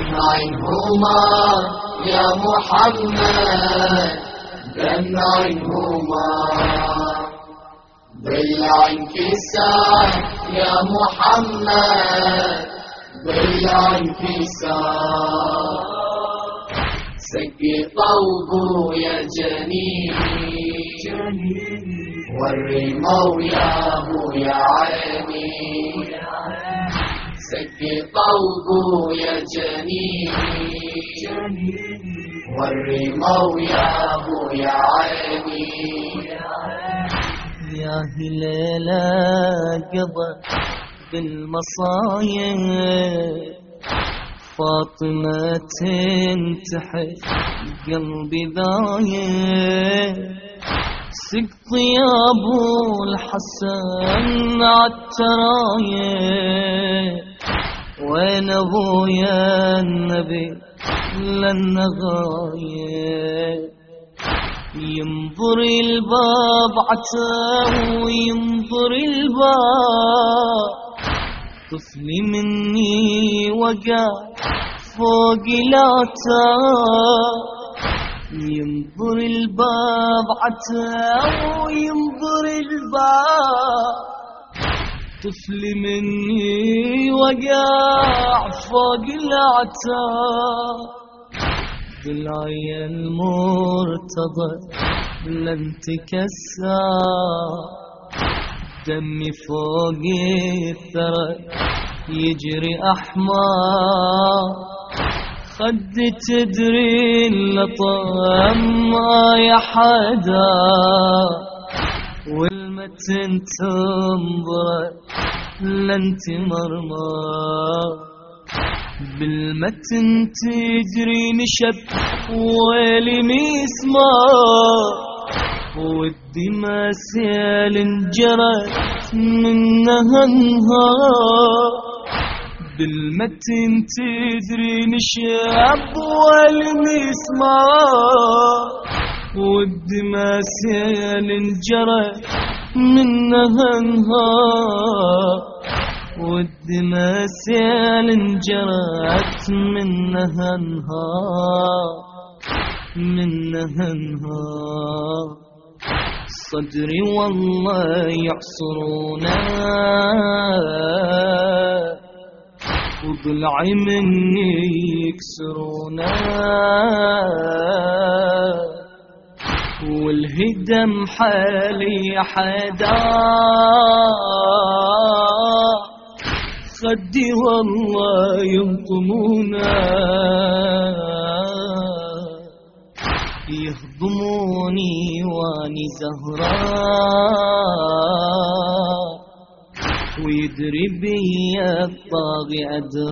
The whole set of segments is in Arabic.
دمعهما يا محمد دمعهما ضلع انكسار يا محمد ضلع انكسار سقط يا جنين والرمو يا ابو يا عيني سقط يا جنين والرمو يا ابو يا عيني يا هليلة قضى بالمصايب فاطمة تنتحر قلبي ضايق سقط يا ابو الحسن عالترايق وين ابويا النبي لن غايب ينظر الباب عتاه وينظر الباب طفلي مني وقع فوق لاتا ينظر الباب عتاه وينظر الباب طفلي مني وقع فوق لاتا ضلعي المرتضى لن تكسر دمي فوق الثرى يجري أحمر خد تدري اللطم ما يا حدا والمتن تنظر لن تمرمر بالمتن تجري نشب ويلي مسمار والدماء سيل انجرت منها انهار بالمتن تجري نشب ويلي مسمار والدماء سيل انجرت منها انهار والدماء سيل انجرت منها انهار منها انهار صدري والله يعصرونا وضلعي مني يكسرونا والهدم حالي حدا خدي والله يهضمونا يهضموني واني زهراء ويدري بي الطاغي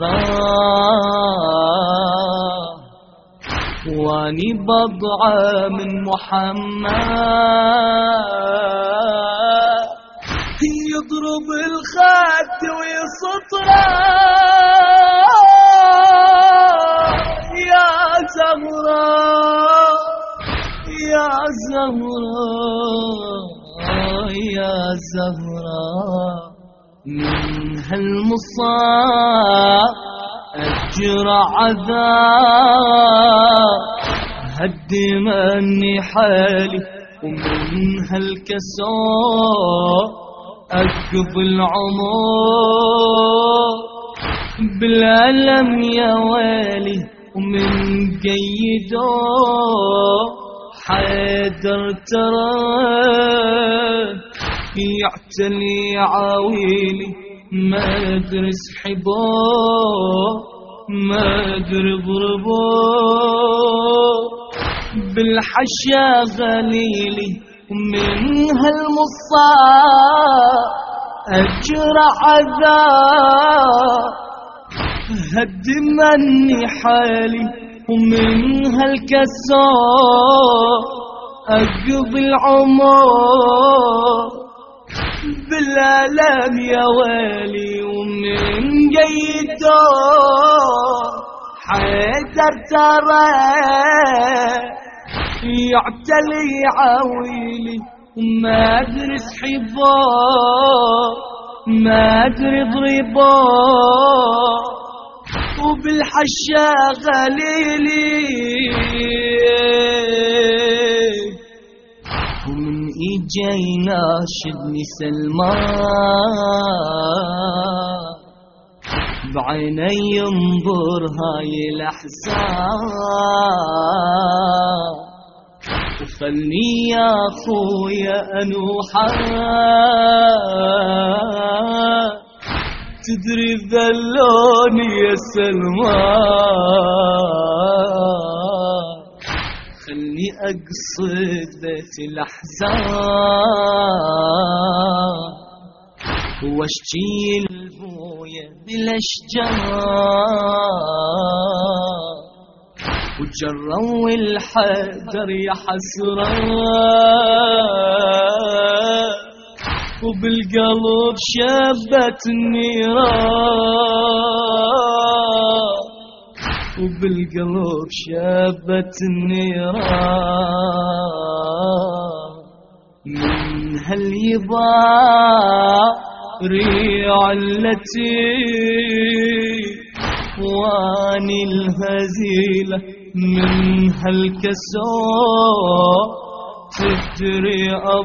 أدراه واني بضعة من محمد يضرب الخد ويسطره يا زهراء يا زهراء يا زهراء من هالمصاب أجرى عذاب هدي مني حالي ومن هالكسور أقض العمر بالألم يا ويلي ومن قيدو حيدر ترى يعتلي عاويلي ما أدري سحبو ما أدري ضربو بالحشا غليلي ومن هالمصاب أجرى عذاب هد مني حالي ومن هالكسور أقضي العمر بالآلام يا ويلي ومن قيدو حيدر ترى يعتلي عويلي وما أدري سحبه ما أدري ضربه وبالحشا غليلي ومن إجا يناشدني سلمان بعيني ينظر هاي الأحزان وخلني يا أخويا أنوحا تدري ذلوني يا سلمان خلني أقصد بيت الأحزان واشجي البوية بالأشجار وجروا الحجر يا حسرة وبالقلب شبت النيران وبالقلب شبت النيران من هاليضاري علتي واني الهزيلة من هالكسور تدري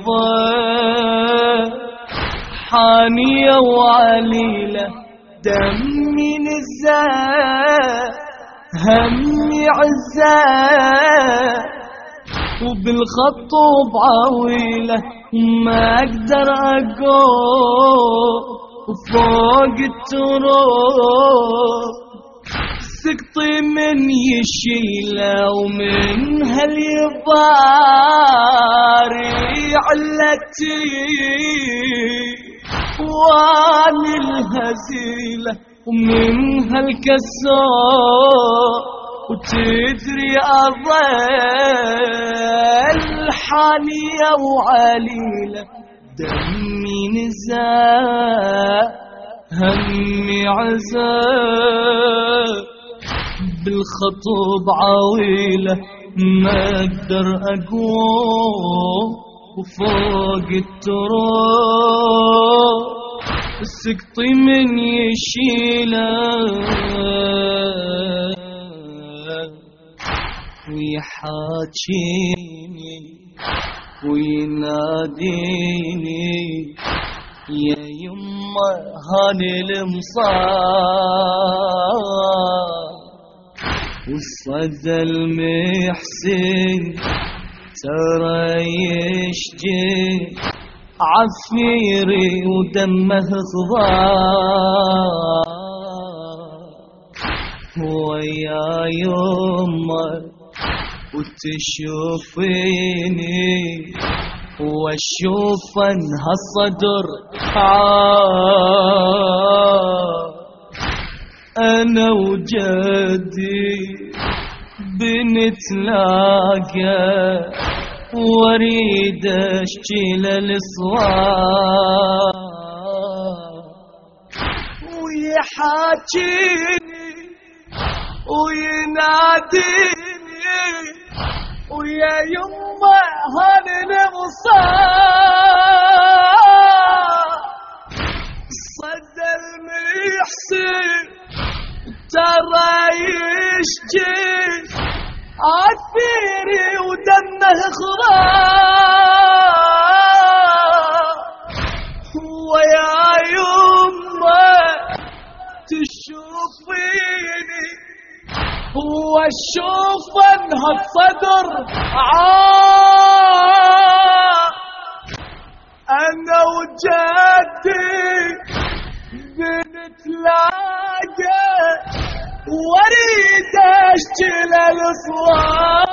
أضاء حانية وعليلة دمي نزاع همي عزاء وبالخطوب عويلة ما أقدر أقول وفوق التراب سقطي من يشيله ومن هاليضاري علتي واني الهزيلة ومن هالكسور وتدري أظل حانية وعليلة دمي نزاع همي عزاء بالخطوب عويلة ما أقدر أقوم وفوق التراب سقطي من يشيله ويحاكيني ويناديني يا يما هاني المصاب والصدى المحسن ترى يشجي عفيري ودمه خضار ويا يما وتشوفيني واشوف انها الصدر انا وجدي بنتلاقى واريد اشجي للصواب ويحاكيني ويناديني ويا يما هاني المصاب صدى المحسن ترى يشجي عفيري ودمه خضار ويا يما تشوفيني واشوف انها الصدر انا وجدي بنتلاقى واريد اشجي للصواب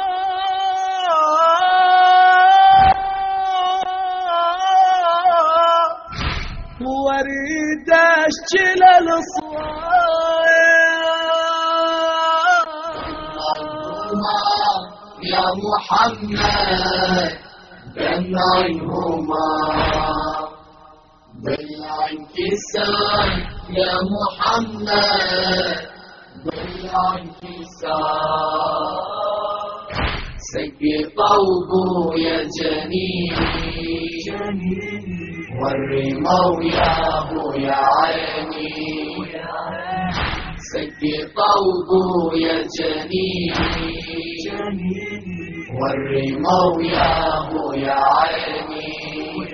واريد اشجي للصواب يا محمد بنعيهما بالانكسار يا محمد بالانكسار سقي طوبه يا جنين والرمو يا ابو يا عيني سقطوا بويا جنين والرموا يا بويا عيني